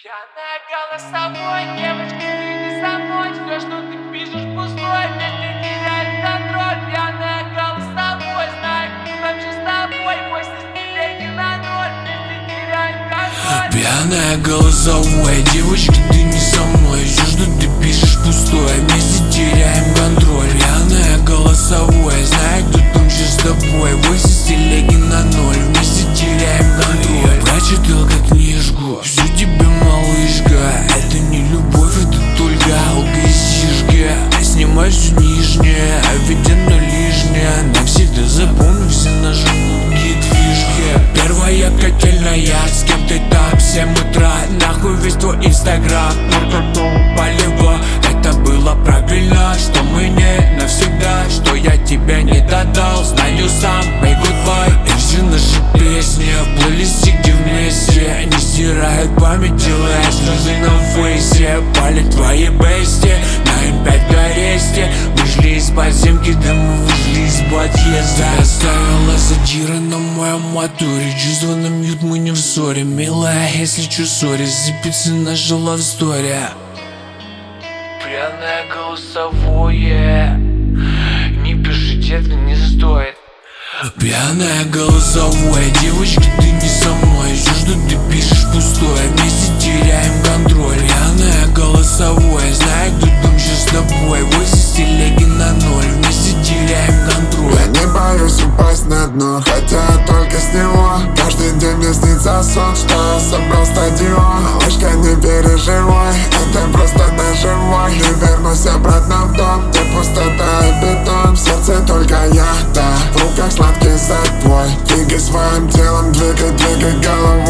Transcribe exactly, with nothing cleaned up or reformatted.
Пьяная голосовой, девочка, ты не со мной. Все, что ты пишешь, пустое, вместе теряет контроль. Пьяная голосовой, знаю, нам же с тобой. Мощность телеги на ноль, вместе теряем контроль. Пьяная голосовой, девочка, ты не со мной. Все, что ты пишешь, пустое, вместе теряем контроль. Пьяная голосовой, знаю, кто там же с тобой. Мощность телеги на ноль, вместе теряем контроль. Я прочитал как книжку, всю тебя, малышка. Это не любовь, это только алка и сишка. Снимай все нижнее, а ведь оно лишнее. Навсегда запомни все наши мутки фишки. Первая котельная, с кем ты там, семь утра. Нахуй весь твой инстаграм, наркотом полегло. Это было правильно, что мы не навсегда. Что я тебя не додал, знаю сам, make goodbye. И все наши песни в плейлисте вместе не стирают память, делая слезы на фейсе. Пали твои бести на эм пять в аресте. Вышли из подземки, да мы вышли из подъезда. Ты оставила задира на моем моторе. Чувства на мьют, мы не в ссоре. Милая, если чё, сори, запицы наша love story. Пьяное голосовое, не пиши, детка, не стоит. Пьяная голосовая, девочка, ты не со мной. Все, что ты пишешь, пустое, вместе теряем контроль. Пьяная голосовая, знаю, кто там же с тобой. Восемь телеги на ноль, вместе теряем контроль. Я не боюсь упасть на дно, хотя только с него. Каждый день мне снится сон, что я собрал стадион. Малышка, не переживай, это просто наживай. Не вернусь обратно в дом, где пустота и бетон. В сердце только я, да, в руках сладкий запой. Двигай своим телом, двигай, двигай головой.